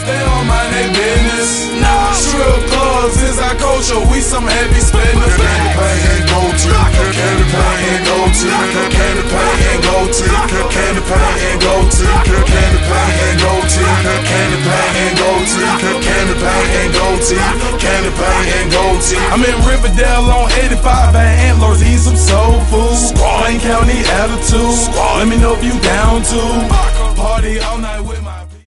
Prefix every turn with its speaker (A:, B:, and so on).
A: They all mind their business. Nah, strip clubs is our culture. We some heavy spenders. Candy paint and gold teeth. Candy paint and gold teeth. Candy paint and gold teeth. Candy paint and gold teeth. Candy paint and gold teeth. Candy paint and gold teeth. Candy paint and gold teeth. Candy paint and gold teeth. I'm in Riverdale on 85 at Antlers, eating some soul food. Plain County attitude. Let me know if you down to party all night.